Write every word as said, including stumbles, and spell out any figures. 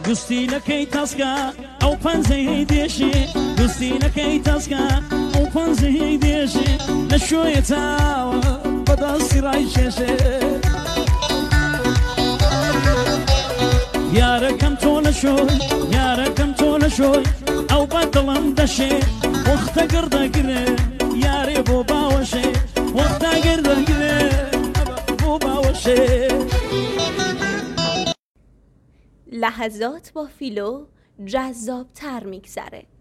گستی لەکەی تەسکە ئەو پەنجەی دێشێ گستی لەکەی تەسکە ئەو پەنجەی دێشێ لە شوێ چاوە بەدەستی ڕای شێشێ یارەکەم تۆ لە شۆی یارەکەم تۆ لە شۆی ئەو بەدڵم دەشێ وەختە گردەگرێ یارێ بۆ باوەشێ وەختە گردەگرێ بۆ باوەشێ. لحظات با فیلو جذاب‌تر میگذره.